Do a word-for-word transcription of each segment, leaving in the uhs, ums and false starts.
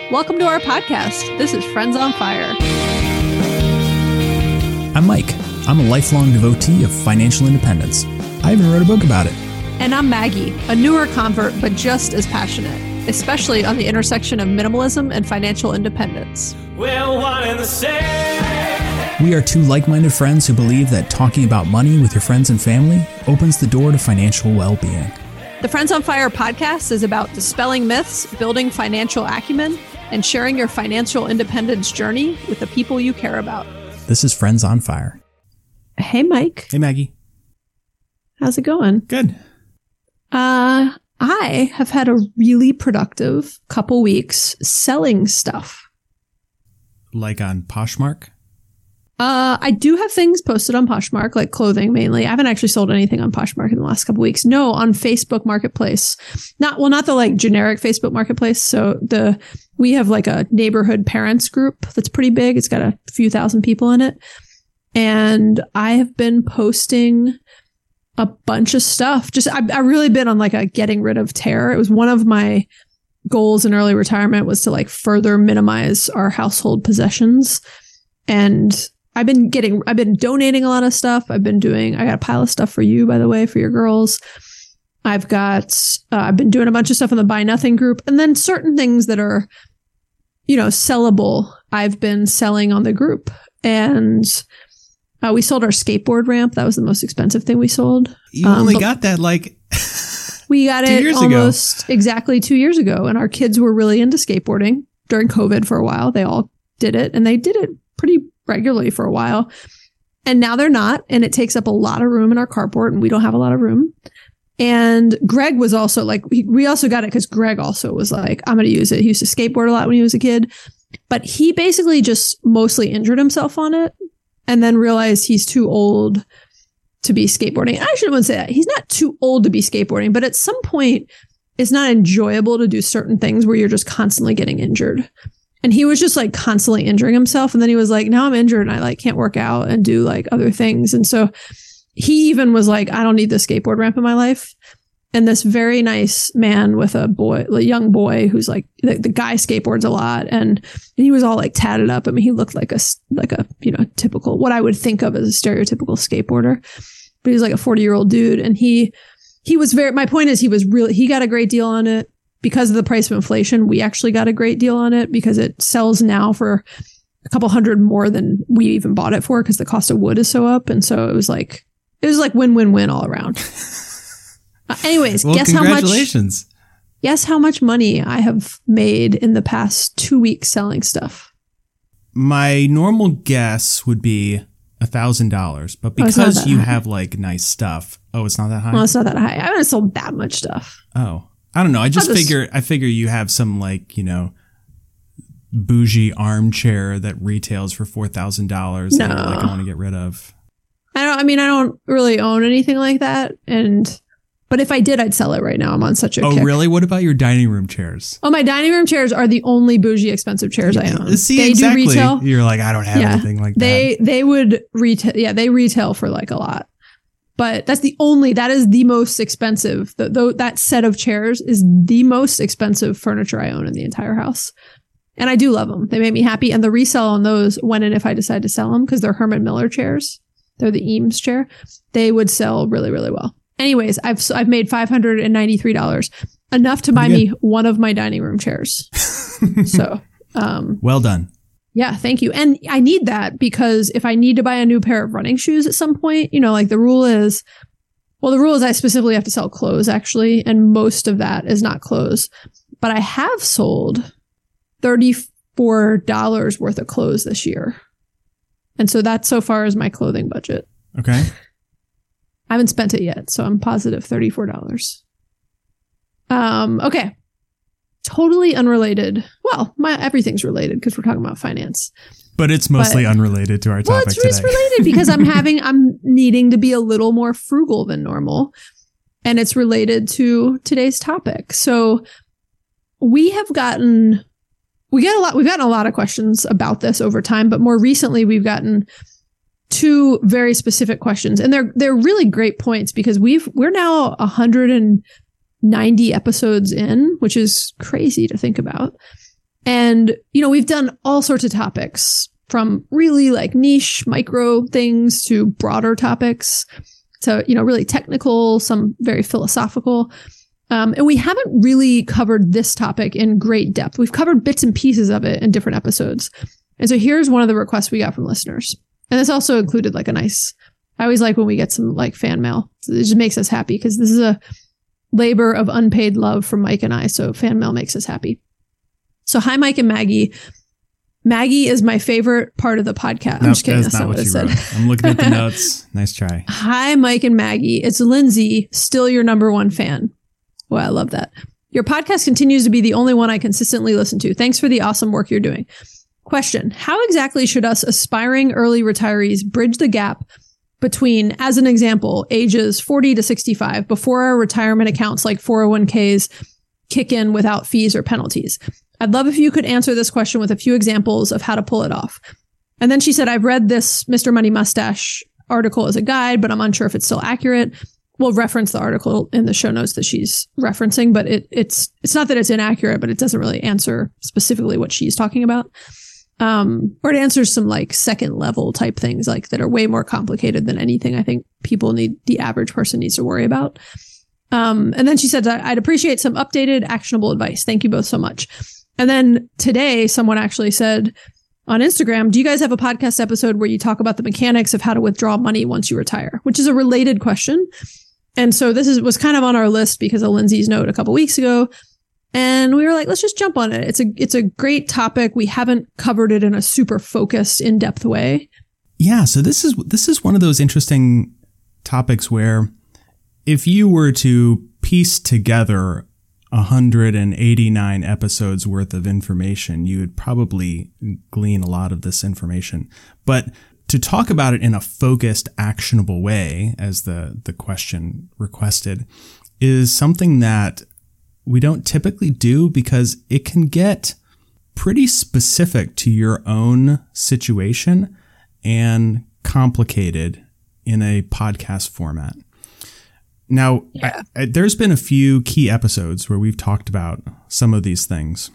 Welcome to our podcast. This is Friends on Fire. I'm Mike. I'm a lifelong devotee of financial independence. I even wrote a book about it. And I'm Maggie, a newer convert, but just as passionate, especially on the intersection of minimalism and financial independence. We're one and the same. We are two like-minded friends who believe that talking about money with your friends and family opens the door to financial well-being. The Friends on Fire podcast is about dispelling myths, building financial acumen, and sharing your financial independence journey with the people you care about. This is Friends on Fire. Hey, Mike. Hey, Maggie. How's it going? Good. Uh, I have had a really productive couple weeks selling stuff. Like on Poshmark? Uh, I do have things posted on Poshmark, like clothing mainly. I haven't actually sold anything on Poshmark in the last couple weeks. No, on Facebook Marketplace. Not, well, not the like generic Facebook Marketplace. So the, we have like a neighborhood parents group that's pretty big. It's got a few thousand people in it. And I have been posting a bunch of stuff. Just, I've, I've really been on like a getting rid of tear. It was one of my goals in early retirement was to like further minimize our household possessions. And I've been getting, I've been donating a lot of stuff. I've been doing, I got a pile of stuff for you, by the way, for your girls. I've got, uh, I've been doing a bunch of stuff in the Buy Nothing group. And then certain things that are, you know, sellable, I've been selling on the group. And uh, we sold our skateboard ramp. That was the most expensive thing we sold. You um, only got that like we got two it years almost ago. exactly two years ago. And our kids were really into skateboarding during COVID for a while. They all did it and they did it pretty regularly for a while. And now they're not. And it takes up a lot of room in our carport and we don't have a lot of room. And Greg was also like, we, we also got it because Greg also was like, I'm going to use it. He used to skateboard a lot when he was a kid, but he basically just mostly injured himself on it and then realized he's too old to be skateboarding. I shouldn't say that. He's not too old to be skateboarding, but at some point it's not enjoyable to do certain things where you're just constantly getting injured. And he was just like constantly injuring himself. And then he was like, now I'm injured and I like can't work out and do like other things. And so he even was like, I don't need the skateboard ramp in my life. And this very nice man with a boy, a young boy who's like, the, the guy skateboards a lot. And, and he was all like tatted up. I mean, he looked like a, like a, you know, typical, what I would think of as a stereotypical skateboarder, but he was like a forty year old dude. And he, he was very, my point is he was really, he got a great deal on it. Because of the price of inflation, we actually got a great deal on it because it sells now for a couple hundred more than we even bought it for because the cost of wood is so up. And so it was like, it was like win, win, win all around. uh, anyways, well, guess how much, congratulations. Guess how much money I have made in the past two weeks selling stuff. My normal guess would be a thousand dollars, but because oh, you high. have like nice stuff. Oh, it's not that high? Well, it's not that high. I haven't sold that much stuff. Oh. I don't know. I just, just figure I figure you have some like, you know, bougie armchair that retails for four thousand dollars no. that you're like I want to get rid of. I don't I mean I don't really own anything like that and but if I did I'd sell it right now. I'm on such a Oh, kick. really? What about your dining room chairs? Oh, my dining room chairs are the only bougie expensive chairs I own. See, they exactly. do retail. You're like I don't have yeah, anything like they, that. They they would retail yeah, they retail for like a lot. But that's the only, that is the most expensive. The, the, that set of chairs is the most expensive furniture I own in the entire house. And I do love them. They make me happy. And the resale on those, when and if I decide to sell them, because they're Herman Miller chairs, they're the Eames chair, they would sell really, really well. Anyways, I've I've made five hundred ninety-three dollars, enough to buy me one of my dining room chairs. So, um, well done. Yeah, thank you. And I need that because if I need to buy a new pair of running shoes at some point, you know, like the rule is, well, the rule is I specifically have to sell clothes actually. And most of that is not clothes, but I have sold thirty-four dollars worth of clothes this year. And so that so far is my clothing budget. Okay. I haven't spent it yet. So I'm positive thirty-four dollars. Um, okay. Totally unrelated. Well, my everything's related because we're talking about finance. But it's mostly but, unrelated to our topic well, it's, today. It's related because I'm having, I'm needing to be a little more frugal than normal. And it's related to today's topic. So we have gotten, we get a lot, we've gotten a lot of questions about this over time, but more recently we've gotten two very specific questions. And they're, they're really great points because we've, we're now one hundred ninety episodes in, which is crazy to think about. And, you know, we've done all sorts of topics, from really like niche micro things to broader topics to, you know, really technical, some very philosophical. Um, and we haven't really covered this topic in great depth. We've covered bits and pieces of it in different episodes. And so here's one of the requests we got from listeners. And this also included like a nice, I always like when we get some like fan mail. It just makes us happy because this is a labor of unpaid love from Mike and I. So fan mail makes us happy. So hi, Mike and Maggie. Maggie is my favorite part of the podcast. I'm nope, just kidding. That's, that's not, not what, what it said. Wrote. I'm looking at the notes. Nice try. Hi, Mike and Maggie. It's Lindsay, still your number one fan. Well, I love that. Your podcast continues to be the only one I consistently listen to. Thanks for the awesome work you're doing. Question. How exactly should us aspiring early retirees bridge the gap between, as an example, ages forty to sixty-five before our retirement accounts like four oh one k's kick in without fees or penalties? I'd love if you could answer this question with a few examples of how to pull it off. And then she said, I've read this Mister Money Mustache article as a guide, but I'm unsure if it's still accurate. We'll reference the article in the show notes that she's referencing, but it, it's it's not that it's inaccurate, but it doesn't really answer specifically what she's talking about. Um, or it answers some like second level type things like that are way more complicated than anything I think people need, the average person needs to worry about. Um, and then she said, I'd appreciate some updated, actionable advice. Thank you both so much. And then today, someone actually said on Instagram, do you guys have a podcast episode where you talk about the mechanics of how to withdraw money once you retire? Which is a related question. And so this is was kind of on our list because of Lindsay's note a couple weeks ago. And we were like, let's just jump on it. It's a it's a great topic. We haven't covered it in a super focused, in-depth way. Yeah, so this is this is one of those interesting topics where if you were to piece together one hundred eighty-nine episodes worth of information, you would probably glean a lot of this information. But to talk about it in a focused, actionable way, as the, the question requested, is something that we don't typically do because it can get pretty specific to your own situation and complicated in a podcast format. Now, yeah. I, I, there's been a few key episodes where we've talked about some of these things.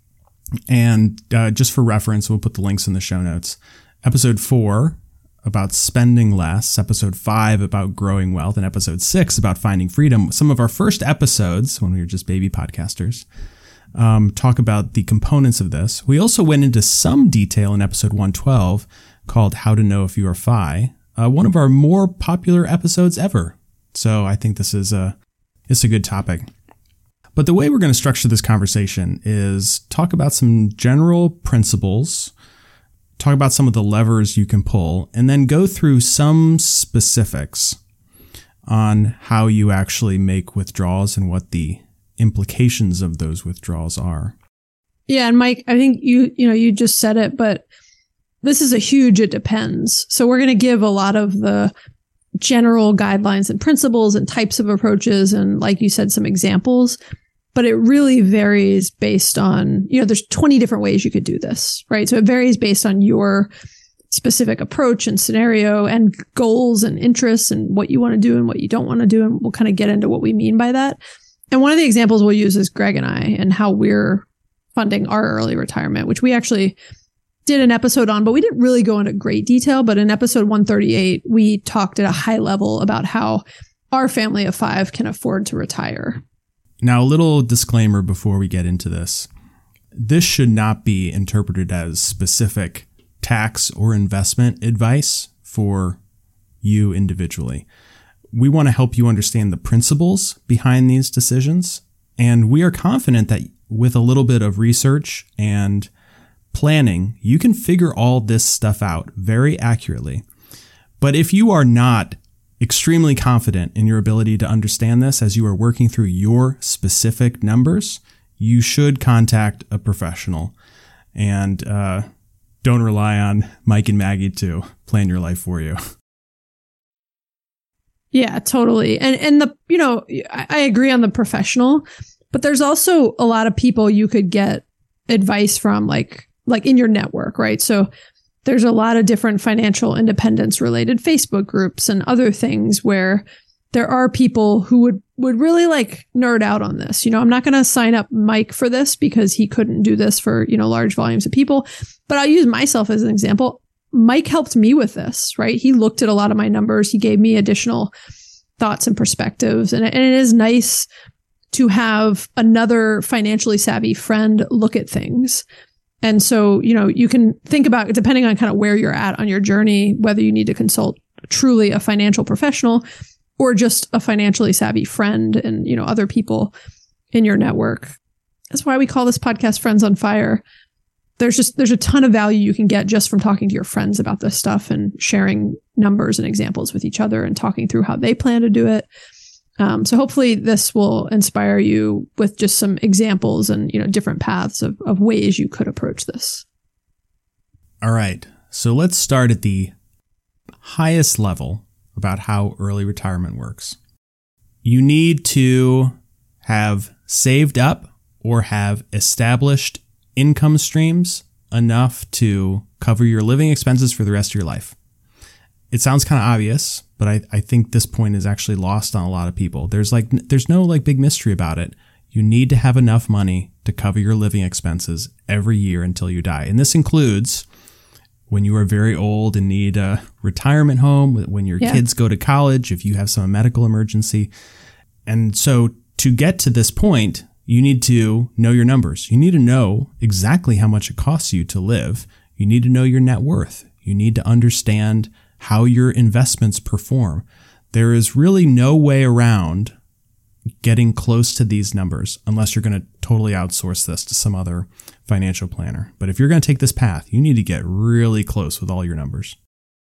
And uh, just for reference, we'll put the links in the show notes. Episode four about spending less, episode five about growing wealth, and episode six about finding freedom. Some of our first episodes, when we were just baby podcasters, um, talk about the components of this. We also went into some detail in episode one twelve called How to Know If You Are F I, uh, one of our more popular episodes ever. So I think this is a, it's a good topic. But the way we're going to structure this conversation is talk about some general principles, talk about some of the levers you can pull, and then go through some specifics on how you actually make withdrawals and what the implications of those withdrawals are. Yeah, and Mike, I think you, you know, you just said it, but this is a huge it depends. So we're going to give a lot of the general guidelines and principles and types of approaches and, like you said, some examples. But it really varies based on, you know, there's twenty different ways you could do this, right? So it varies based on your specific approach and scenario and goals and interests and what you want to do and what you don't want to do. And we'll kind of get into what we mean by that. And one of the examples we'll use is Greg and I and how we're funding our early retirement, which we actually did an episode on, but we didn't really go into great detail. But in episode one thirty-eight, we talked at a high level about how our family of five can afford to retire. Now, a little disclaimer before we get into this. This should not be interpreted as specific tax or investment advice for you individually. We want to help you understand the principles behind these decisions. And we are confident that with a little bit of research and planning, you can figure all this stuff out very accurately. But if you are not extremely confident in your ability to understand this as you are working through your specific numbers, you should contact a professional and uh, don't rely on Mike and Maggie to plan your life for you. Yeah, totally. And, and the, you know, I, I agree on the professional, but there's also a lot of people you could get advice from, like, like in your network, right? So there's a lot of different financial independence related Facebook groups and other things where there are people who would, would really like nerd out on this. You know, I'm not going to sign up Mike for this because he couldn't do this for, you know, large volumes of people, but I'll use myself as an example. Mike helped me with this, right? He looked at a lot of my numbers. He gave me additional thoughts and perspectives. And, and it is nice to have another financially savvy friend look at things. And so, you know, you can think about, depending on kind of where you're at on your journey, whether you need to consult truly a financial professional or just a financially savvy friend and, you know, other people in your network. That's why we call this podcast Friends on Fire. There's just, there's a ton of value you can get just from talking to your friends about this stuff and sharing numbers and examples with each other and talking through how they plan to do it. Um, so hopefully this will inspire you with just some examples and, you know, different paths of, of ways you could approach this. All right. So let's start at the highest level about how early retirement works. You need to have saved up or have established income streams enough to cover your living expenses for the rest of your life. It sounds kind of obvious, but I, I think this point is actually lost on a lot of people. There's like, there's no like big mystery about it. You need to have enough money to cover your living expenses every year until you die. And this includes when you are very old and need a retirement home, when your yeah. kids go to college, if you have some medical emergency. And so to get to this point, you need to know your numbers. You need to know exactly how much it costs you to live. You need to know your net worth. You need to understand how your investments perform. There is really no way around getting close to these numbers unless you're going to totally outsource this to some other financial planner. But if you're going to take this path, you need to get really close with all your numbers.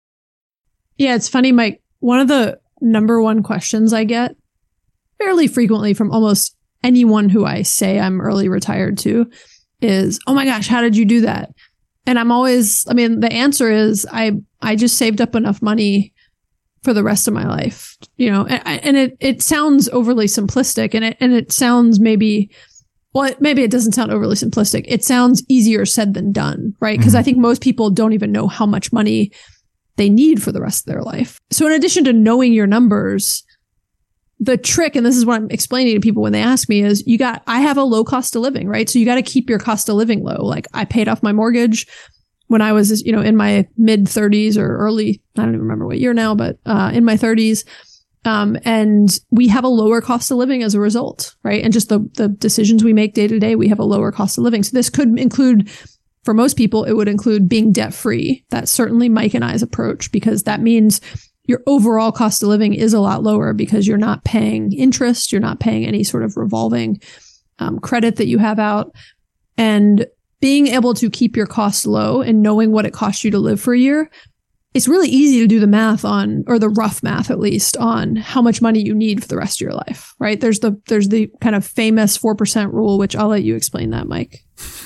Yeah, it's funny, Mike. One of the number one questions I get fairly frequently from almost anyone who I say I'm early retired to is, oh my gosh, how did you do that? And I'm always, I mean, the answer is I, I just saved up enough money for the rest of my life, you know, and, and it, it sounds overly simplistic and it, and it sounds maybe, well, maybe it doesn't sound overly simplistic. It sounds easier said than done, right? Because mm-hmm. I think most people don't even know how much money they need for the rest of their life. So in addition to knowing your numbers, the trick, and this is what I'm explaining to people when they ask me, is you got, I have a low cost of living, right? So you got to keep your cost of living low. Like I paid off my mortgage when I was, you know, in my mid thirties or early, I don't even remember what year now, but uh, in my thirties. Um, and we have a lower cost of living as a result, right? And just the, the decisions we make day to day, we have a lower cost of living. So this could include, for most people, it would include being debt free. That's certainly Mike and I's approach, because that means your overall cost of living is a lot lower because you're not paying interest. You're not paying any sort of revolving um, credit that you have out. And being able to keep your costs low and knowing what it costs you to live for a year, it's really easy to do the math on, or the rough math at least, on how much money you need for the rest of your life, right? There's the, there's the kind of famous four percent rule, which I'll let you explain that, Mike.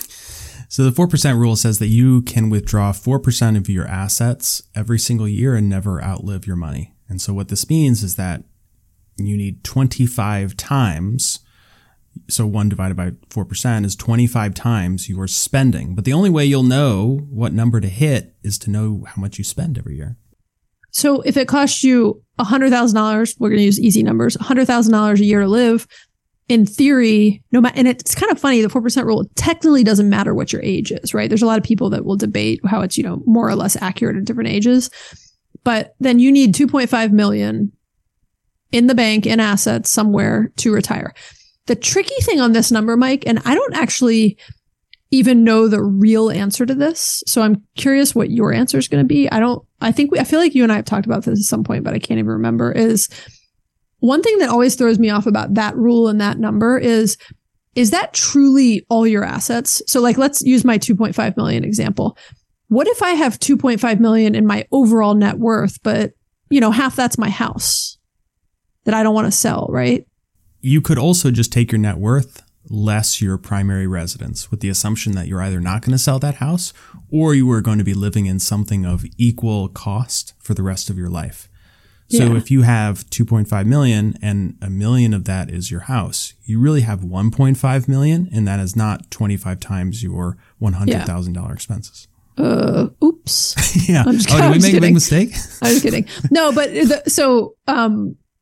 So the four percent rule says that you can withdraw four percent of your assets every single year and never outlive your money. And so what this means is that you need twenty-five times, so one divided by four percent is twenty-five times your spending. But the only way you'll know what number to hit is to know how much you spend every year. So if it costs you one hundred thousand dollars, we're going to use easy numbers, one hundred thousand dollars a year to live, in theory, no matter, and it's kind of funny, the four percent rule technically doesn't matter what your age is, right? There's a lot of people that will debate how it's, you know, more or less accurate at different ages. But then you need two point five million in the bank in assets somewhere to retire. The tricky thing on this number, Mike, and I don't actually even know the real answer to this, so I'm curious what your answer is going to be. I don't, I think we, I feel like you and I have talked about this at some point, but I can't even remember, is one thing that always throws me off about that rule and that number is, is that truly all your assets? So like, let's use my two point five million example. What if I have two point five million in my overall net worth, but you know, half that's my house that I don't want to sell, right? You could also just take your net worth less your primary residence with the assumption that you're either not going to sell that house or you are going to be living in something of equal cost for the rest of your life. So yeah. If you have two point five million and a million of that is your house, you really have one point five million, and that is not twenty-five times your one hundred thousand dollars yeah. expenses. Uh, oops. yeah. I'm just, oh, did we make kidding. a big mistake? I'm just kidding. No, but the, so, um,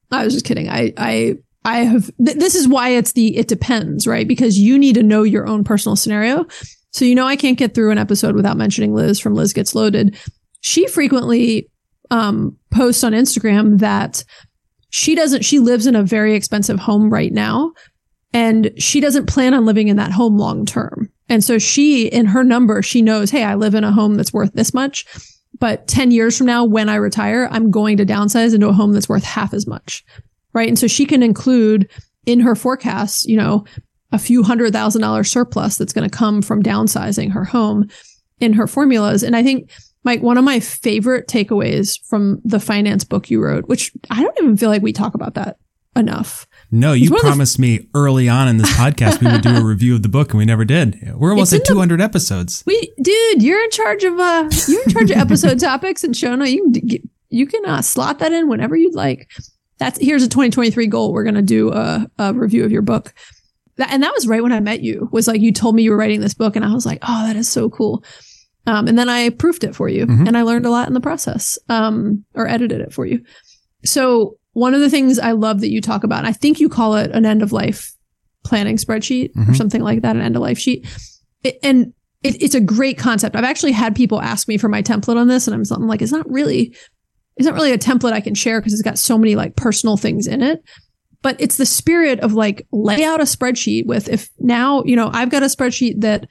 I was just kidding. I, I, I have, th- this is why it's the, it depends, right? Because you need to know your own personal scenario. So, you know, I can't get through an episode without mentioning Liz from Liz Gets Loaded. She frequently um, posts on Instagram that she doesn't, she lives in a very expensive home right now, and she doesn't plan on living in that home long term. And so she, in her number, she knows, hey, I live in a home that's worth this much, but ten years from now, when I retire, I'm going to downsize into a home that's worth half as much. Right. And so she can include in her forecasts, you know, a few hundred thousand dollar surplus that's going to come from downsizing her home in her formulas. And I think, Mike, one of my favorite takeaways from the finance book you wrote, which I don't even feel like we talk about that enough. No, you promised f- me early on in this podcast we would do a review of the book, and we never did. We're almost at two hundred the, episodes. We, dude, you're in charge of uh, you're in charge of episode topics and show notes. You can you can uh, slot that in whenever you'd like. That's here's a twenty twenty-three goal. We're gonna do a, a review of your book. That, and that was right when I met you. Was like you told me you were writing this book, and I was like, oh, that is so cool. Um, and then I proofed it for you, mm-hmm. and I learned a lot in the process, um, or edited it for you. So one of the things I love that you talk about, and I think you call it an end of life planning spreadsheet mm-hmm. or something like that, an end of life sheet. It, and it, it's a great concept. I've actually had people ask me for my template on this, and I'm, I'm like, it's not really, it's not really a template I can share because it's got so many like personal things in it. But it's the spirit of like lay out a spreadsheet with, if now, you know, I've got a spreadsheet that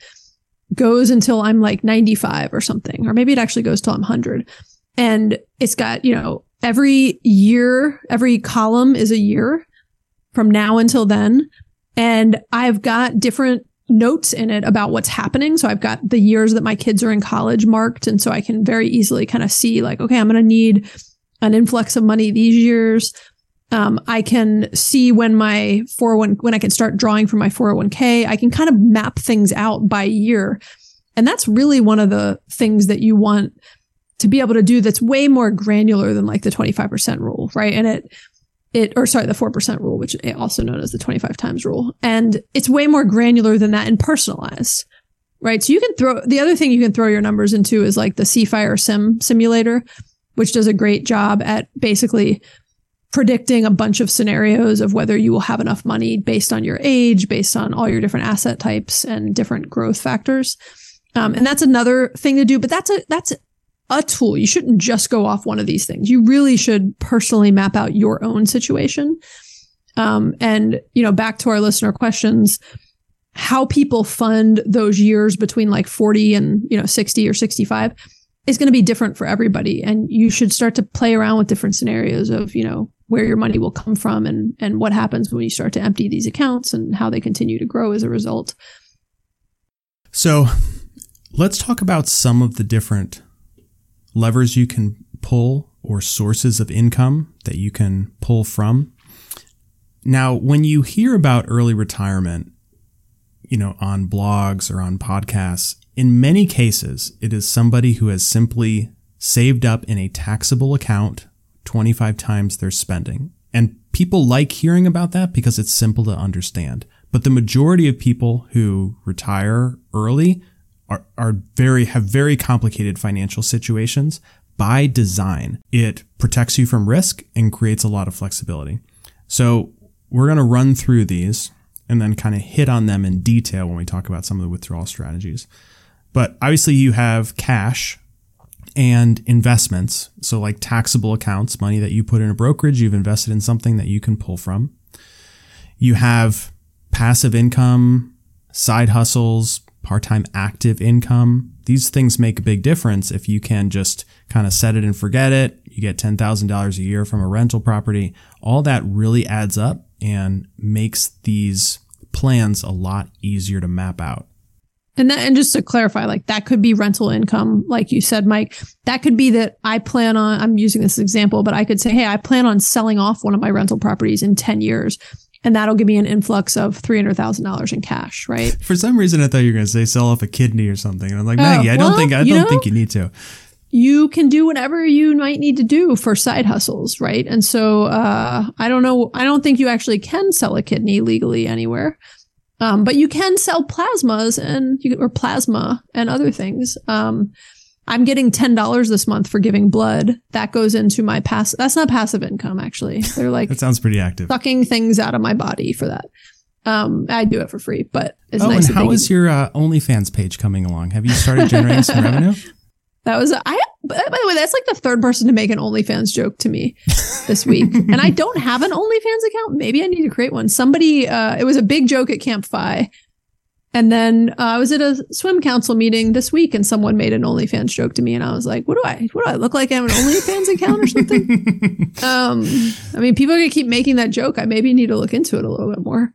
goes until I'm like ninety-five or something, or maybe it actually goes till I'm one hundred. And it's got, you know, every year, every column is a year from now until then. And I've got different notes in it about what's happening. So I've got the years that my kids are in college marked. And so I can very easily kind of see like, okay, I'm going to need an influx of money these years. Um, I can see when my four oh one, when I can start drawing from my four oh one k. I can kind of map things out by year. And that's really one of the things that you want to be able to do that's way more granular than like the twenty-five percent rule, right? And it, it, or sorry, the four percent rule, which is also known as the twenty-five times rule. And it's way more granular than that and personalized, right? So you can throw, the other thing you can throw your numbers into is like the C-Fire Sim simulator, which does a great job at basically predicting a bunch of scenarios of whether you will have enough money based on your age, based on all your different asset types and different growth factors. Um, and that's another thing to do, but that's a, that's a tool. You shouldn't just go off one of these things. You really should personally map out your own situation. Um, and, you know, back to our listener questions, how people fund those years between like forty and, you know, sixty or sixty-five is going to be different for everybody. And you should start to play around with different scenarios of, you know, where your money will come from and, and what happens when you start to empty these accounts and how they continue to grow as a result. So let's talk about some of the different levers you can pull or sources of income that you can pull from. Now, when you hear about early retirement, you know, on blogs or on podcasts, in many cases, it is somebody who has simply saved up in a taxable account twenty-five times their spending. And people like hearing about that because it's simple to understand. But the majority of people who retire early are, are very, have very complicated financial situations by design. It protects you from risk and creates a lot of flexibility. So we're going to run through these and then kind of hit on them in detail when we talk about some of the withdrawal strategies. But obviously you have cash and investments. So like taxable accounts, money that you put in a brokerage, you've invested in something that you can pull from. You have passive income, side hustles, part-time active income. These things make a big difference if you can just kind of set it and forget it. You get ten thousand dollars a year from a rental property. All that really adds up and makes these plans a lot easier to map out. And that, and just to clarify, like that could be rental income, like you said, Mike. That could be that I plan on, I'm using this example, but I could say, hey, I plan on selling off one of my rental properties in ten years. And that'll give me an influx of three hundred thousand dollars in cash, right? For some reason, I thought you were going to say sell off a kidney or something. And I'm like, Maggie, uh, I well, don't think, I don't know, think you need to. You can do whatever you might need to do for side hustles, right? And so, uh, I don't know. I don't think you actually can sell a kidney legally anywhere. Um, but you can sell plasmas and you, or plasma and other things. Um, I'm getting ten dollars this month for giving blood. That goes into my pass. That's not passive income, actually. They're like, that sounds pretty active. Sucking things out of my body for that. Um, I do it for free, but it's oh, nice. And how is your uh, OnlyFans page coming along? Have you started generating some revenue? That was, I, by the way, that's like the third person to make an OnlyFans joke to me this week. And I don't have an OnlyFans account. Maybe I need to create one. Somebody, uh, it was a big joke at Camp Fi. And then uh, I was at a swim council meeting this week and someone made an OnlyFans joke to me. And I was like, what do I, what do I look like? I have an OnlyFans account or something? um, I mean, people are going to keep making that joke. I maybe need to look into it a little bit more.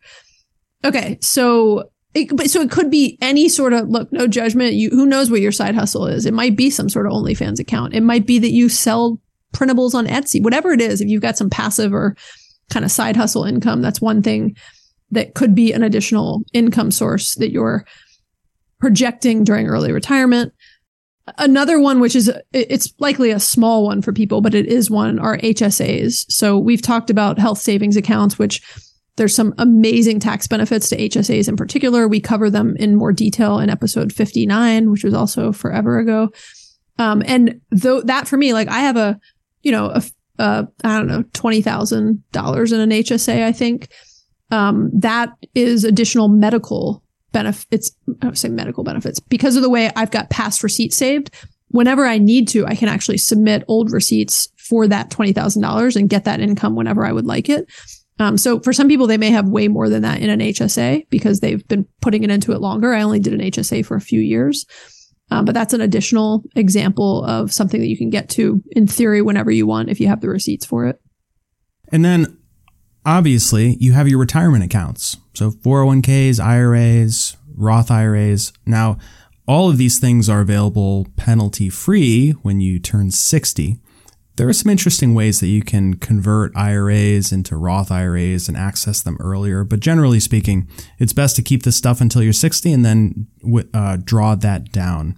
Okay. So it, but so it could be any sort of, look, no judgment. You, who knows what your side hustle is? It might be some sort of OnlyFans account. It might be that you sell printables on Etsy, whatever it is. If you've got some passive or kind of side hustle income, that's one thing that could be an additional income source that you're projecting during early retirement. Another one, which is, it's likely a small one for people, but it is one, are H S As. So we've talked about health savings accounts, which there's some amazing tax benefits to H S As in particular. We cover them in more detail in episode fifty-nine, which was also forever ago. Um, and though that for me, like I have a, you know, a, a I don't know, twenty thousand dollars in an H S A, I think. Um, that is additional medical benefits. I would say medical benefits because of the way I've got past receipts saved. Whenever I need to, I can actually submit old receipts for that twenty thousand dollars and get that income whenever I would like it. Um, so for some people, they may have way more than that in an H S A because they've been putting it into it longer. I only did an H S A for a few years. Um, but that's an additional example of something that you can get to in theory whenever you want if you have the receipts for it. And then obviously, you have your retirement accounts. So four oh one k's, I R As, Roth I R As. Now, all of these things are available penalty-free when you turn sixty. There are some interesting ways that you can convert I R As into Roth I R As and access them earlier. But generally speaking, it's best to keep this stuff until you're sixty and then uh, draw that down.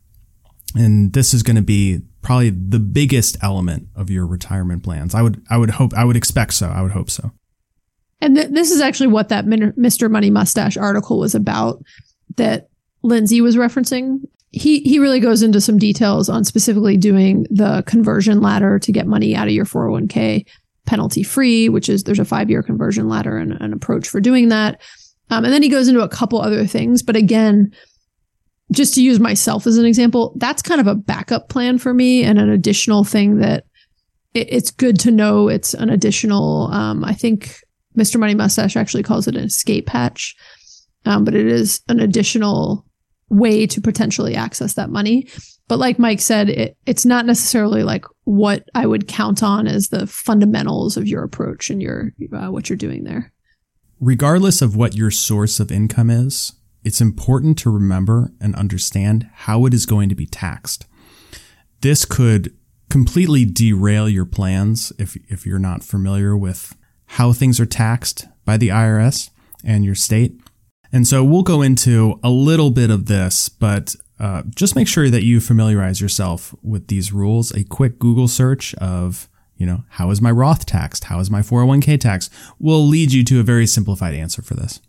And this is going to be probably the biggest element of your retirement plans. I would, I would hope, I would expect so. I would hope so. And th- this is actually what that Mister Money Mustache article was about that Lindsay was referencing. He, he really goes into some details on specifically doing the conversion ladder to get money out of your four oh one k penalty free, which is there's a five year conversion ladder and an approach for doing that. Um, and then he goes into a couple other things. But again, just to use myself as an example, that's kind of a backup plan for me and an additional thing that it, it's good to know. It's an additional, um, I think Mister Money Mustache actually calls it an escape hatch, um, but it is an additional way to potentially access that money. But like Mike said, it, it's not necessarily like what I would count on as the fundamentals of your approach and your uh, what you're doing there. Regardless of what your source of income is, it's important to remember and understand how it is going to be taxed. This could completely derail your plans if if you're not familiar with how things are taxed by the I R S and your state. And so we'll go into a little bit of this, but uh, just make sure that you familiarize yourself with these rules. A quick Google search of, you know, how is my Roth taxed? How is my four oh one k taxed? Will lead you to a very simplified answer for this.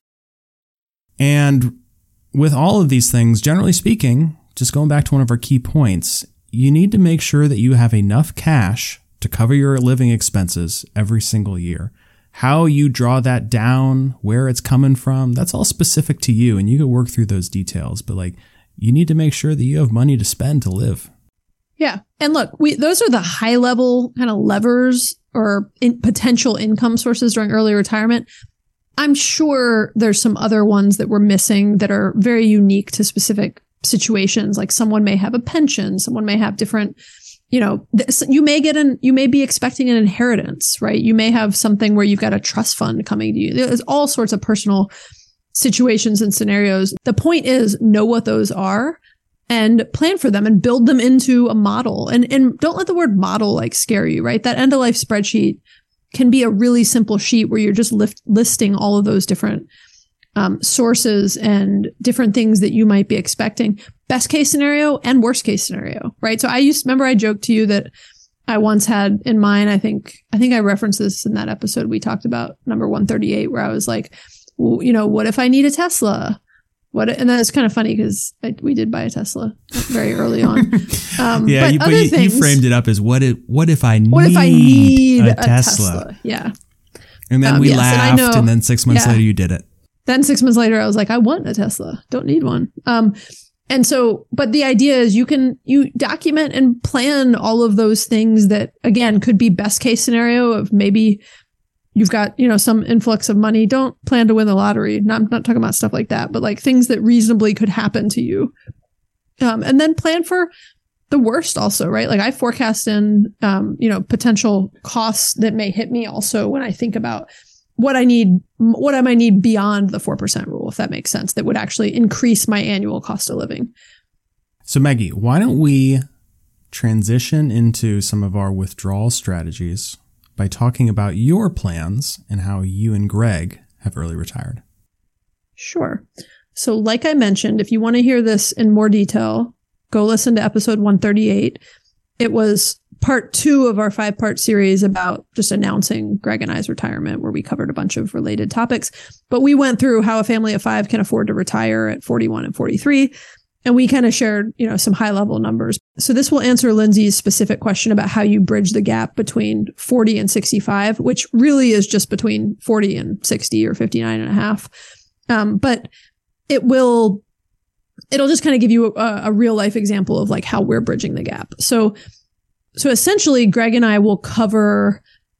And with all of these things, generally speaking, just going back to one of our key points, you need to make sure that you have enough cash to cover your living expenses every single year. How you draw that down, where it's coming from, that's all specific to you, and you can work through those details. But like, you need to make sure that you have money to spend to live. Yeah. And look, we those are the high level kind of levers or in potential income sources during early retirement. I'm sure there's some other ones that we're missing that are very unique to specific situations. Like someone may have a pension, someone may have different, you know, this, you may get an, you may be expecting an inheritance, right? You may have something where you've got a trust fund coming to you. There's all sorts of personal situations and scenarios. The point is know what those are and plan for them and build them into a model. And, and don't let the word model like scare you, right? That end of life spreadsheet can be a really simple sheet where you're just lift, listing all of those different um, sources and different things that you might be expecting. Best case scenario and worst case scenario, right? So I used, remember I joked to you that I once had in mind, I think, I think I referenced this in that episode we talked about, number one thirty-eight, where I was like, well, you know, what if I need a Tesla? What, and that's kind of funny because we did buy a Tesla very early on. Um, yeah, but, you, but other you, things, you framed it up as what if what if I need, what if I need a, a Tesla? Tesla? Yeah. And then Um, we yes, laughed, and, I know, and then six months yeah. later, you did it. Then six months later, I was like, I want a Tesla. Don't need one. Um, and so, but the idea is you can, you document and plan all of those things that, again, could be best case scenario of maybe you've got, you know, some influx of money. Don't plan to win the lottery. Not, I'm not talking about stuff like that, but like things that reasonably could happen to you. Um, and then plan for the worst also, right? Like I forecast in, um, you know, potential costs that may hit me also when I think about what I need, what I might need beyond the four percent rule, if that makes sense, that would actually increase my annual cost of living. So Maggie, why don't we transition into some of our withdrawal strategies by talking about your plans and how you and Greg have early retired? Sure. So like I mentioned, if you want to hear this in more detail, go listen to episode one thirty-eight. It was part two of our five part series about just announcing Greg and I's retirement, where we covered a bunch of related topics. But we went through how a family of five can afford to retire at forty-one and forty-three. And we kind of shared, you know, some high level numbers. So this will answer Lindsay's specific question about how you bridge the gap between forty and sixty-five, which really is just between forty and sixty or fifty-nine and a half. Um, but it will, it'll just kind of give you a, a real life example of like how we're bridging the gap. So, so essentially Greg and I will cover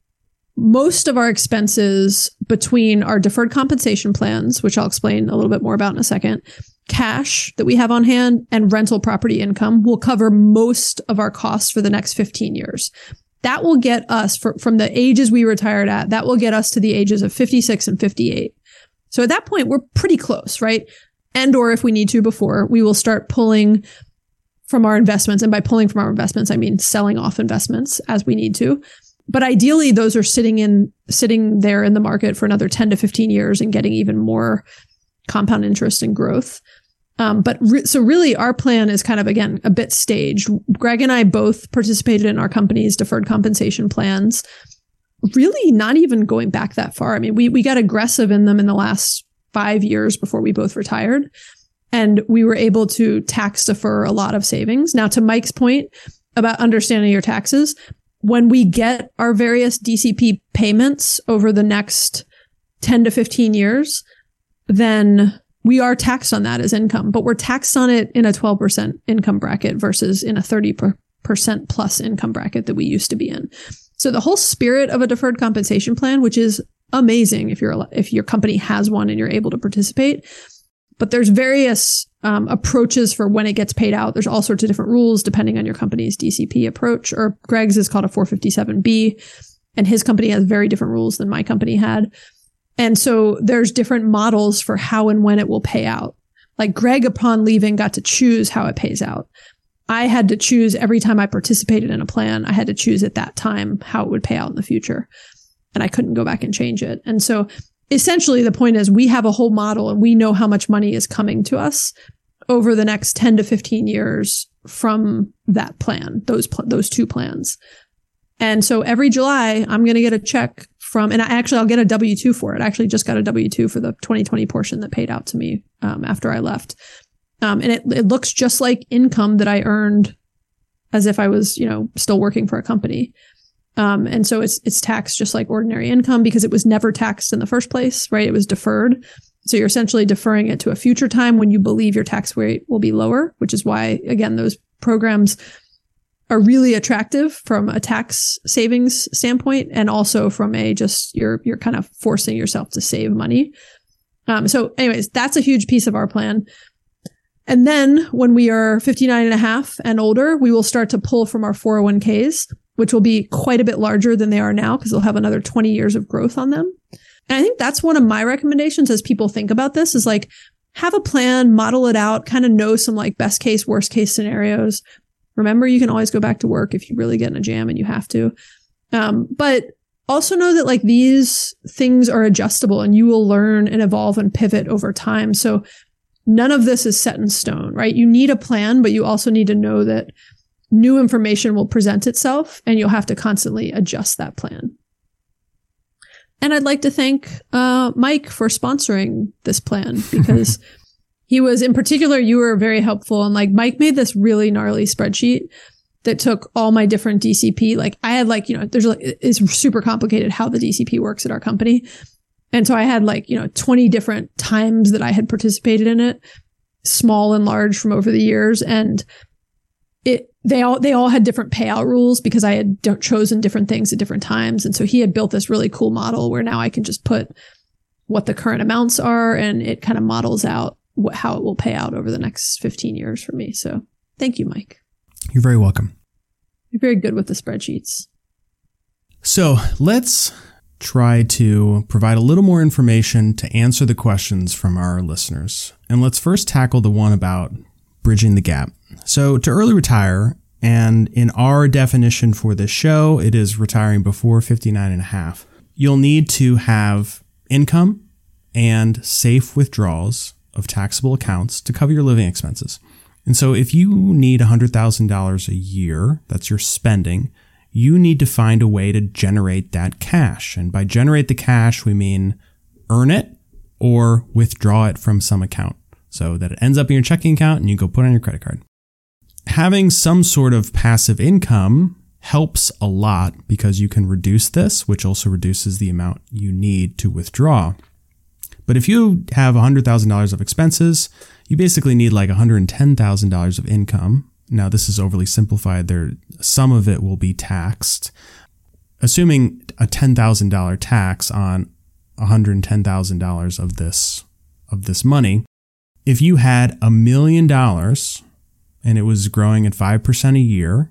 most of our expenses between our deferred compensation plans, which I'll explain a little bit more about in a second, cash that we have on hand, and rental property income will cover most of our costs for the next fifteen years. That will get us for, from the ages we retired at, that will get us to the ages of fifty-six and fifty-eight. So at that point, we're pretty close, right? And or if we need to before, we will start pulling from our investments. And by pulling from our investments, I mean selling off investments as we need to. But ideally, those are sitting in sitting there in the market for another ten to fifteen years and getting even more compound interest and growth. Um, but re- so really our plan is kind of, again, a bit staged. Greg and I both participated in our company's deferred compensation plans, really not even going back that far. I mean, we, we got aggressive in them in the last five years before we both retired, and we were able to tax defer a lot of savings. Now, to Mike's point about understanding your taxes, when we get our various D C P payments over the next ten to fifteen years, then we are taxed on that as income, but we're taxed on it in a twelve percent income bracket versus in a thirty percent plus income bracket that we used to be in. So the whole spirit of a deferred compensation plan, which is amazing if you're if your company has one and you're able to participate, but there's various um, approaches for when it gets paid out. There's all sorts of different rules depending on your company's D C P approach, or Greg's is called a four fifty-seven B, and his company has very different rules than my company had. And so there's different models for how and when it will pay out. Like Greg, upon leaving, got to choose how it pays out. I had to choose every time I participated in a plan. I had to choose at that time how it would pay out in the future. And I couldn't go back and change it. And so essentially the point is we have a whole model and we know how much money is coming to us over the next ten to fifteen years from that plan, those, pl- those two plans. And so every July, I'm going to get a check from, and I actually, I'll get a W two for it. I actually just got a W two for the twenty twenty portion that paid out to me um, after I left. Um, and it, it looks just like income that I earned as if I was, you know, still working for a company. Um, and so it's, it's taxed just like ordinary income because it was never taxed in the first place, right? It was deferred. So you're essentially deferring it to a future time when you believe your tax rate will be lower, which is why, again, those programs are really attractive from a tax savings standpoint, and also from a just you're you're kind of forcing yourself to save money. Um, so anyways, that's a huge piece of our plan. And then when we are fifty-nine and a half and older, we will start to pull from our four oh one k's, which will be quite a bit larger than they are now because they'll have another twenty years of growth on them. And I think that's one of my recommendations as people think about this is like, have a plan, model it out, kind of know some like best case, worst case scenarios. Remember, you can always go back to work if you really get in a jam and you have to. Um, but also know that like these things are adjustable and you will learn and evolve and pivot over time. So none of this is set in stone, right? You need a plan, but you also need to know that new information will present itself and you'll have to constantly adjust that plan. And I'd like to thank uh, Mike for sponsoring this plan because He was, in particular, you were very helpful. And like Mike made this really gnarly spreadsheet that took all my different D C P. Like I had like, you know, there's like, it's super complicated how the D C P works at our company. And so I had like, you know, twenty different times that I had participated in it, small and large from over the years. And it, they all, they all had different payout rules because I had d- chosen different things at different times. And so he had built this really cool model where now I can just put what the current amounts are and it kind of models out wh- how it will pay out over the next fifteen years for me. So thank you, Mike. You're very welcome. You're very good with the spreadsheets. So let's try to provide a little more information to answer the questions from our listeners. And let's first tackle the one about bridging the gap. So to early retire, and in our definition for this show, it is retiring before fifty-nine and a half. You'll need to have income and safe withdrawals of taxable accounts to cover your living expenses. And so if you need one hundred thousand dollars a year, that's your spending, you need to find a way to generate that cash. And by generate the cash, we mean earn it or withdraw it from some account so that it ends up in your checking account and you go put it on your credit card. Having some sort of passive income helps a lot because you can reduce this, which also reduces the amount you need to withdraw. But if you have one hundred thousand dollars of expenses, you basically need like one hundred ten thousand dollars of income. Now, this is overly simplified. There, some of it will be taxed. Assuming a ten thousand dollars tax on one hundred ten thousand dollars of this, of this money, if you had a million dollars and it was growing at five percent a year,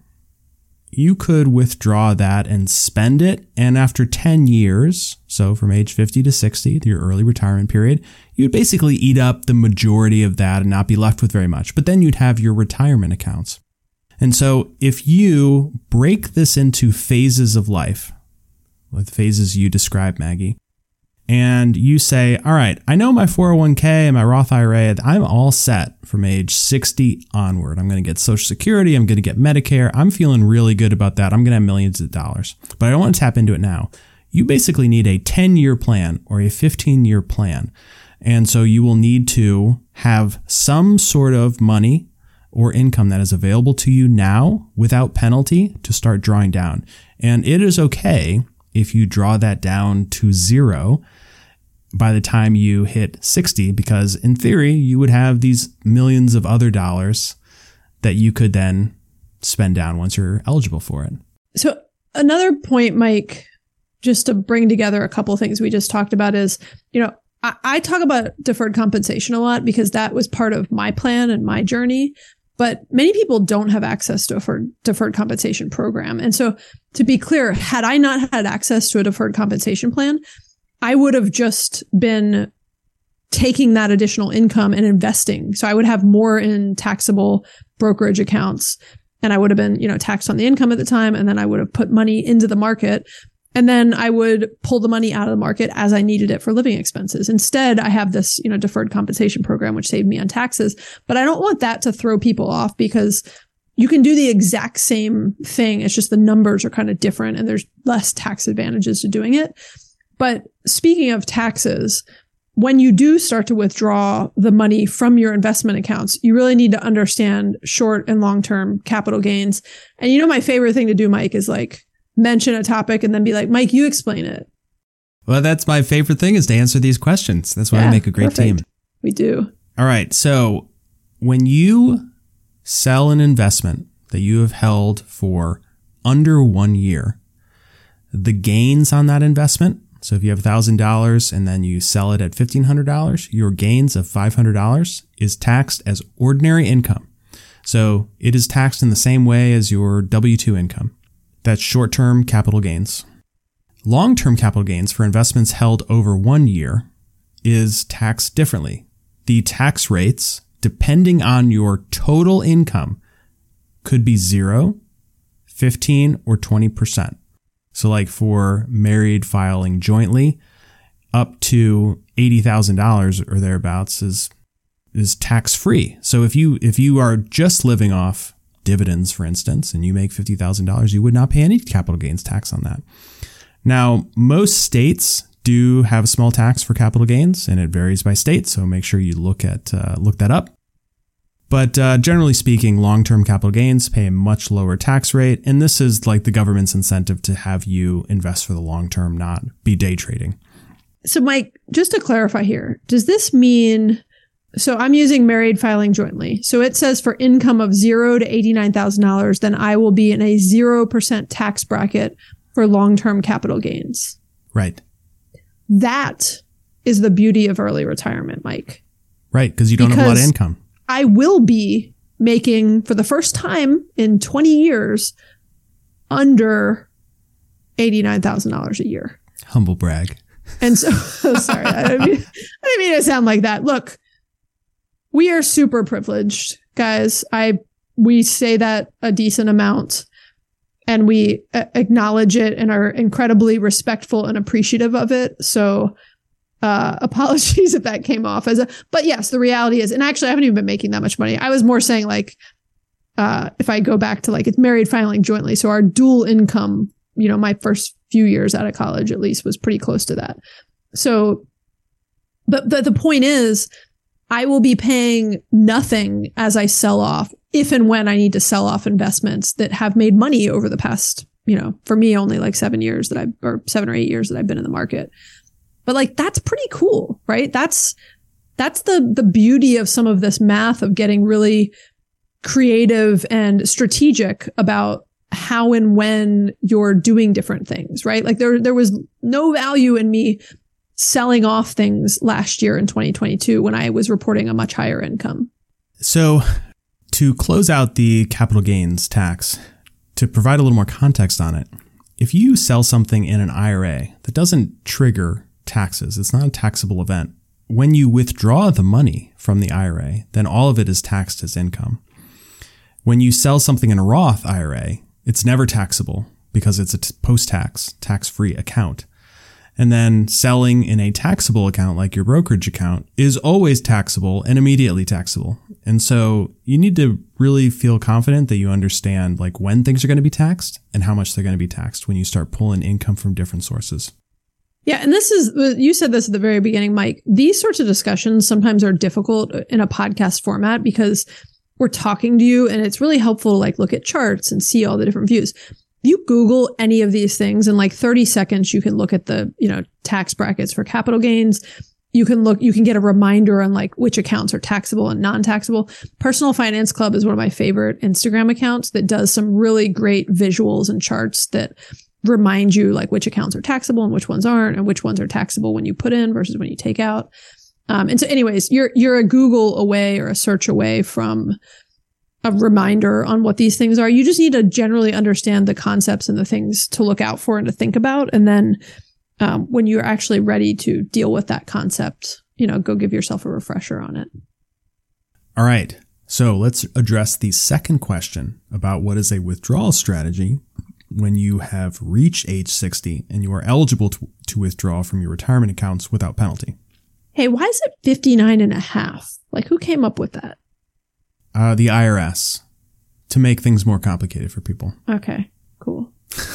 you could withdraw that and spend it. And after ten years, so from age fifty to sixty, your early retirement period, you'd basically eat up the majority of that and not be left with very much. But then you'd have your retirement accounts. And so if you break this into phases of life, with phases you described, Maggie, and you say, all right, I know my four oh one k and my Roth I R A, I'm all set from age sixty onward. I'm going to get Social Security. I'm going to get Medicare. I'm feeling really good about that. I'm going to have millions of dollars, but I don't want to tap into it now. You basically need a ten-year plan or a fifteen-year plan. And so you will need to have some sort of money or income that is available to you now without penalty to start drawing down. And it is okay if you draw that down to zero by the time you hit sixty, because in theory, you would have these millions of other dollars that you could then spend down once you're eligible for it. So another point, Mike, just to bring together a couple of things we just talked about is, you know, I, I talk about deferred compensation a lot because that was part of my plan and my journey. But many people don't have access to a deferred, deferred compensation program. And so to be clear, had I not had access to a deferred compensation plan, I would have just been taking that additional income and investing. So I would have more in taxable brokerage accounts and I would have been, you know, taxed on the income at the time. And then I would have put money into the market. And then I would pull the money out of the market as I needed it for living expenses. Instead, I have this, you know, deferred compensation program, which saved me on taxes. But I don't want that to throw people off because you can do the exact same thing. It's just the numbers are kind of different and there's less tax advantages to doing it. But speaking of taxes, when you do start to withdraw the money from your investment accounts, you really need to understand short and long-term capital gains. And you know, my favorite thing to do, Mike, is like, mention a topic and then be like, Mike, you explain it. Well, that's my favorite thing is to answer these questions. That's why yeah, I make a great perfect. team. We do. All right. So when you sell an investment that you have held for under one year, the gains on that investment, so if you have one thousand dollars and then you sell it at fifteen hundred dollars, your gains of five hundred dollars is taxed as ordinary income. So it is taxed in the same way as your W two income. That's short-term capital gains. Long-term capital gains for investments held over one year is taxed differently. The tax rates, depending on your total income, could be zero, fifteen, or twenty percent. So like for married filing jointly, up to eighty thousand dollars or thereabouts is, is tax-free. So if you, if you are just living off dividends, for instance, and you make fifty thousand dollars, you would not pay any capital gains tax on that. Now, most states do have a small tax for capital gains, and it varies by state. So make sure you look at uh, look that up. But uh, generally speaking, long-term capital gains pay a much lower tax rate. And this is like the government's incentive to have you invest for the long term, not be day trading. So Mike, just to clarify here, does this mean, so I'm using married filing jointly. So it says for income of zero to eighty-nine thousand dollars, then I will be in a zero percent tax bracket for long-term capital gains. Right. That is the beauty of early retirement, Mike. Right. Because you don't because have a lot of income. I will be making, for the first time in twenty years, under eighty-nine thousand dollars a year. Humble brag. And so, oh, sorry, I didn't, mean, I didn't mean to sound like that. Look, we are super privileged, guys. I we say that a decent amount, and we uh, acknowledge it and are incredibly respectful and appreciative of it. So, uh, apologies if that came off as a. But yes, the reality is, and actually, I haven't even been making that much money. I was more saying like, uh, if I go back to like it's married filing jointly, so our dual income. You know, my first few years out of college, at least, was pretty close to that. So, but but the point is, I will be paying nothing as I sell off, if and when I need to sell off investments that have made money over the past, you know, for me, only like seven years that I've, or seven or eight years that I've been in the market. But like, that's pretty cool, right? That's, that's the, the beauty of some of this math of getting really creative and strategic about how and when you're doing different things, right? Like there, there was no value in me selling off things last year in twenty twenty-two when I was reporting a much higher income. So to close out the capital gains tax, to provide a little more context on it, if you sell something in an I R A that doesn't trigger taxes, it's not a taxable event. When you withdraw the money from the I R A, then all of it is taxed as income. When you sell something in a Roth I R A, it's never taxable because it's a t- post-tax, tax-free account. And then selling in a taxable account like your brokerage account is always taxable and immediately taxable. And so you need to really feel confident that you understand like when things are going to be taxed and how much they're going to be taxed when you start pulling income from different sources. Yeah. And this is, you said this at the very beginning, Mike. These sorts of discussions sometimes are difficult in a podcast format because we're talking to you and it's really helpful to like look at charts and see all the different views. If you Google any of these things in like thirty seconds, you can look at the, you know, tax brackets for capital gains. You can look, you can get a reminder on like which accounts are taxable and non-taxable. Personal Finance Club is one of my favorite Instagram accounts that does some really great visuals and charts that remind you like which accounts are taxable and which ones aren't, and which ones are taxable when you put in versus when you take out. Um, and so anyways, you're, you're a Google away or a search away from a reminder on what these things are. You just need to generally understand the concepts and the things to look out for and to think about. And then um, when you're actually ready to deal with that concept, you know, go give yourself a refresher on it. All right. So let's address the second question about what is a withdrawal strategy when you have reached age sixty and you are eligible to, to withdraw from your retirement accounts without penalty. Hey, why is it fifty-nine and a half? Like, who came up with that? Uh, the I R S, to make things more complicated for people. Okay, cool.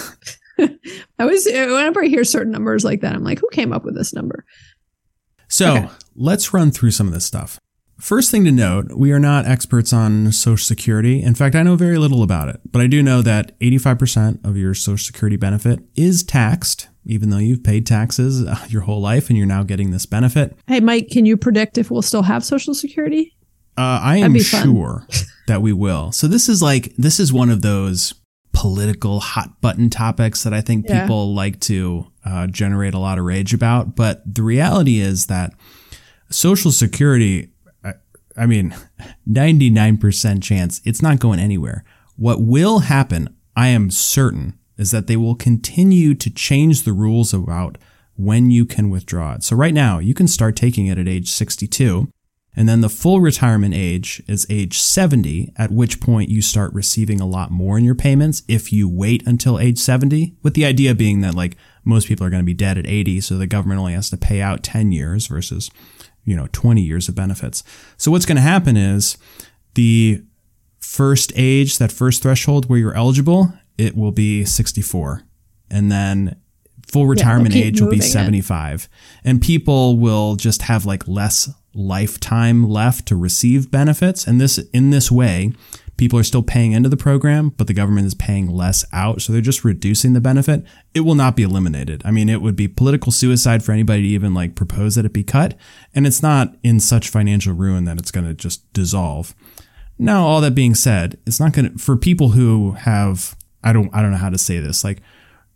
I was, whenever I hear certain numbers like that, I'm like, who came up with this number? So okay. Let's run through some of this stuff. First thing to note, we are not experts on Social Security. In fact, I know very little about it, but I do know that eighty-five percent of your Social Security benefit is taxed, even though you've paid taxes your whole life and you're now getting this benefit. Hey, Mike, can you predict if we'll still have Social Security? Uh, I am sure that we will. So this is like, this is one of those political hot button topics that I think yeah. people like to uh, generate a lot of rage about. But the reality is that Social Security, I, I mean, ninety-nine percent chance it's not going anywhere. What will happen, I am certain, is that they will continue to change the rules about when you can withdraw it. So right now, you can start taking it at age sixty-two. And then the full retirement age is age seventy, at which point you start receiving a lot more in your payments if you wait until age seventy, with the idea being that like most people are going to be dead at eighty, so the government only has to pay out ten years versus, you know, twenty years of benefits. So what's going to happen is the first age, that first threshold where you're eligible, it will be sixty-four. And then full retirement keep age will be moving it. seventy-five. And people will just have like less lifetime left to receive benefits. And this, in this way, people are still paying into the program, but the government is paying less out. So they're just reducing the benefit. It will not be eliminated. I mean, it would be political suicide for anybody to even like propose that it be cut. And it's not in such financial ruin that it's going to just dissolve. Now, all that being said, it's not going to, for people who have, I don't, I don't know how to say this, like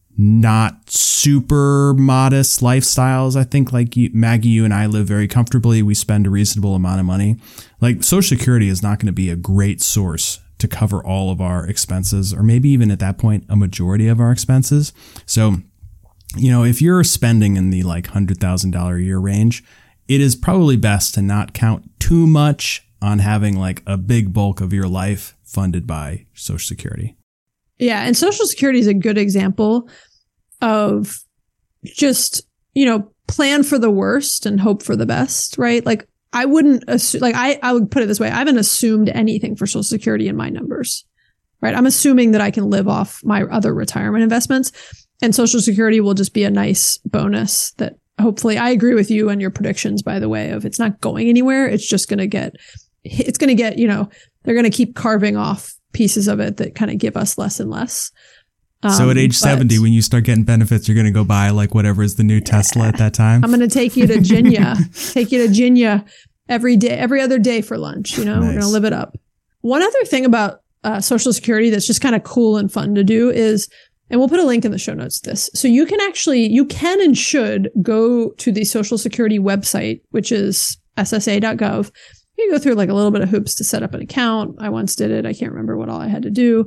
not super modest lifestyles. I think like you, Maggie, you and I live very comfortably. We spend a reasonable amount of money. Like Social Security is not going to be a great source to cover all of our expenses, or maybe even at that point, a majority of our expenses. So, you know, if you're spending in the like one hundred thousand dollars a year range, it is probably best to not count too much on having like a big bulk of your life funded by Social Security. Yeah. And Social Security is a good example of just, you know, plan for the worst and hope for the best, right? Like I wouldn't assume, like I, I would put it this way. I haven't assumed anything for Social Security in my numbers, right? I'm assuming that I can live off my other retirement investments, and Social Security will just be a nice bonus that hopefully, I agree with you and your predictions, by the way, of it's not going anywhere. It's just going to get, it's going to get, you know, they're going to keep carving off pieces of it that kind of give us less and less. Um, so at age seventy, when you start getting benefits, you're going to go buy like whatever is the new Tesla at that time. I'm going to take you to Ginya, take you to Ginya every day, every other day for lunch. You know, nice. We're going to live it up. One other thing about uh, Social Security that's just kind of cool and fun to do is, and we'll put a link in the show notes to this. So you can actually, you can and should go to the Social Security website, which is S S A dot gov. You go through like a little bit of hoops to set up an account. I once did it. I can't remember what all I had to do.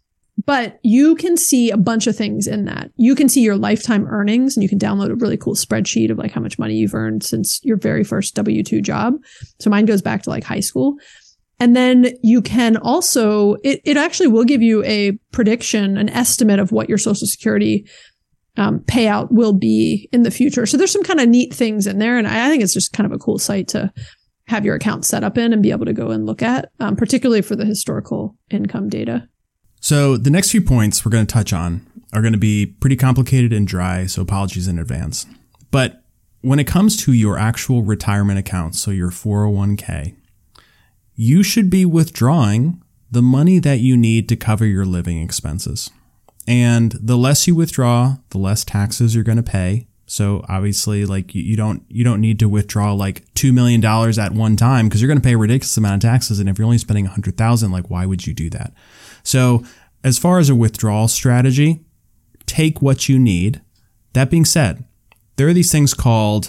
But you can see a bunch of things in that. You can see your lifetime earnings, and you can download a really cool spreadsheet of like how much money you've earned since your very first W two job. So mine goes back to like high school. And then you can also, it, it actually will give you a prediction, an estimate of what your Social Security um, payout will be in the future. So there's some kind of neat things in there. And I, I think it's just kind of a cool site to have your account set up in and be able to go and look at, um, particularly for the historical income data. So the next few points we're going to touch on are going to be pretty complicated and dry, so apologies in advance. But when it comes to your actual retirement account, so your four oh one k, you should be withdrawing the money that you need to cover your living expenses. And the less you withdraw, the less taxes you're going to pay. So obviously, like you don't you don't need to withdraw like two million dollars at one time, because you're going to pay a ridiculous amount of taxes. And if you're only spending one hundred thousand dollars, like why would you do that? So as far as a withdrawal strategy, take what you need. That being said, there are these things called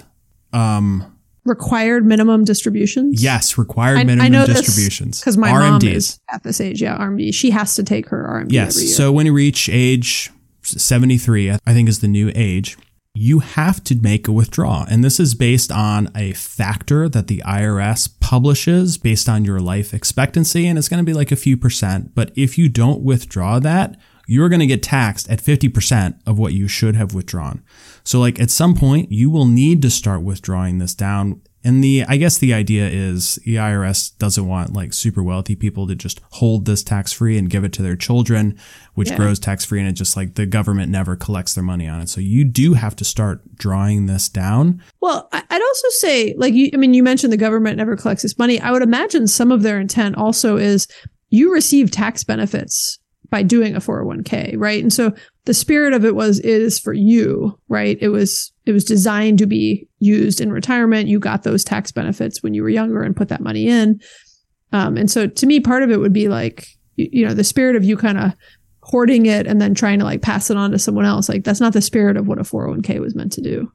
um, required minimum distributions. Yes, required I, minimum I know distributions. Because my R M Ds. mom is at this age. Yeah, R M D. She has to take her R M D yes, every year. So when you reach age seventy-three, I think is the new age, you have to make a withdrawal. And this is based on a factor that the I R S publishes based on your life expectancy. And it's going to be like a few percent. But if you don't withdraw that, you're going to get taxed at fifty percent of what you should have withdrawn. So like at some point, you will need to start withdrawing this down. And the, I guess the idea is the I R S doesn't want like super wealthy people to just hold this tax free and give it to their children, which yeah. grows tax free. And it's just like the government never collects their money on it. So you do have to start drawing this down. Well, I'd also say like, you, I mean, you mentioned the government never collects this money. I would imagine some of their intent also is you receive tax benefits by doing a four oh one k, right? And so the spirit of it was, is for you, right? It was, it was designed to be used in retirement. You got those tax benefits when you were younger and put that money in. Um, and so to me, part of it would be like, you, you know, the spirit of you kind of hoarding it and then trying to like pass it on to someone else. Like that's not the spirit of what a four oh one k was meant to do.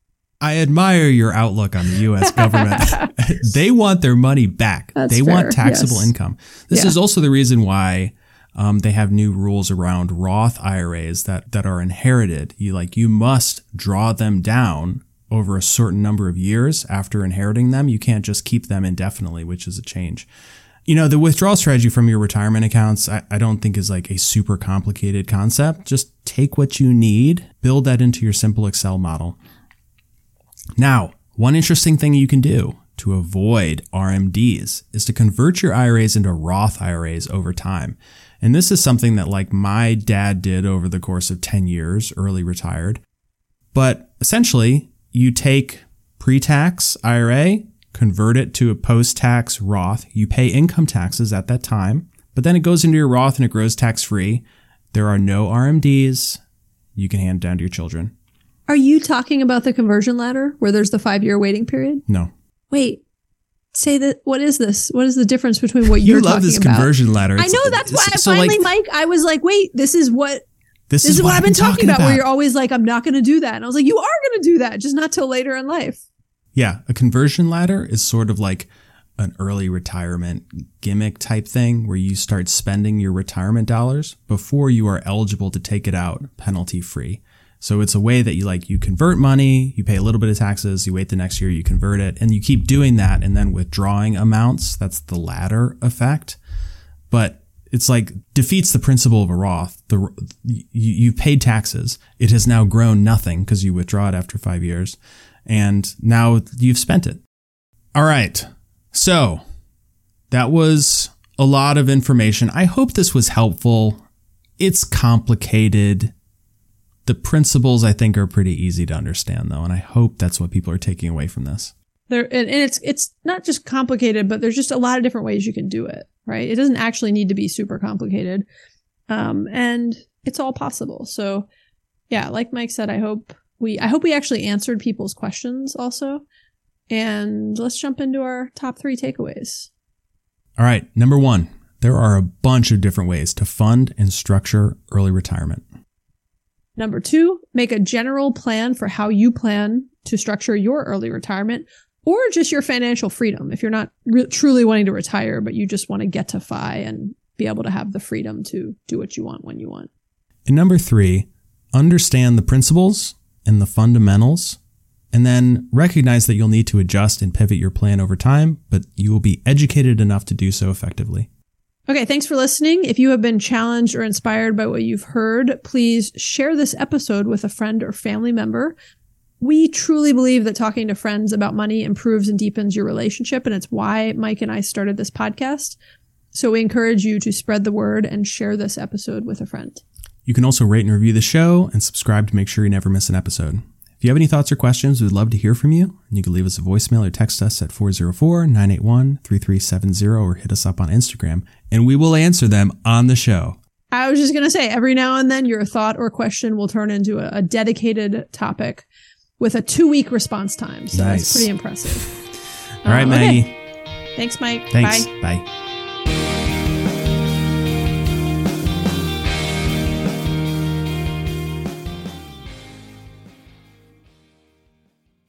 I admire your outlook on the U S government. They want their money back. That's they fair. want taxable Yes. income. This Yeah. is also the reason why Um, they have new rules around Roth I R As that, that are inherited. You like, you must draw them down over a certain number of years after inheriting them. You can't just keep them indefinitely, which is a change. You know, the withdrawal strategy from your retirement accounts, I, I don't think is like a super complicated concept. Just take what you need, build that into your simple Excel model. Now, one interesting thing you can do to avoid R M Ds is to convert your I R As into Roth I R As over time. And this is something that like my dad did over the course of ten years, early retired. But essentially, you take pre-tax I R A, convert it to a post-tax Roth. You pay income taxes at that time, but then it goes into your Roth and it grows tax-free. There are no R M Ds. You can hand down to your children. Are you talking about the conversion ladder where there's the five-year waiting period? No. Wait. Say that. What is this? What is the difference between what you're you talking love this about? conversion ladder. I It's, know. That's why I so finally, like, Mike, I was like, wait, this is what This, this is, is what I've been talking, talking about, about. where you're always like, I'm not going to do that. And I was like, you are going to do that, just not till later in life. Yeah, a conversion ladder is sort of like an early retirement gimmick type thing where you start spending your retirement dollars before you are eligible to take it out penalty free. So it's a way that you like, you convert money, you pay a little bit of taxes, you wait the next year, you convert it, and you keep doing that and then withdrawing amounts. That's the ladder effect. But it's like defeats the principle of a Roth. The you, you've paid taxes. It has now grown nothing because you withdraw it after five years. And now you've spent it. All right. So that was a lot of information. I hope this was helpful. It's complicated. The principles, I think, are pretty easy to understand, though. And I hope that's what people are taking away from this. There, and, and it's it's not just complicated, but there's just a lot of different ways you can do it, right? It doesn't actually need to be super complicated. Um, and it's all possible. So yeah, like Mike said, I hope we I hope we actually answered people's questions also. And let's jump into our top three takeaways. All right. Number one, there are a bunch of different ways to fund and structure early retirement. Number two, make a general plan for how you plan to structure your early retirement or just your financial freedom. If you're not re- truly wanting to retire, but you just want to get to F I and be able to have the freedom to do what you want when you want. And number three, understand the principles and the fundamentals, and then recognize that you'll need to adjust and pivot your plan over time, but you will be educated enough to do so effectively. Okay, thanks for listening. If you have been challenged or inspired by what you've heard, please share this episode with a friend or family member. We truly believe that talking to friends about money improves and deepens your relationship, and it's why Mike and I started this podcast. So we encourage you to spread the word and share this episode with a friend. You can also rate and review the show and subscribe to make sure you never miss an episode. If you have any thoughts or questions, we'd love to hear from you. You can leave us a voicemail or text us at four oh four, nine eight one, three three seven zero or hit us up on Instagram, and we will answer them on the show. I was just going to say, every now and then your thought or question will turn into a, a dedicated topic with a two-week response time. So Nice. that's pretty impressive. All right, Um, Maggie. okay. Thanks, Mike. Thanks. Bye. Bye.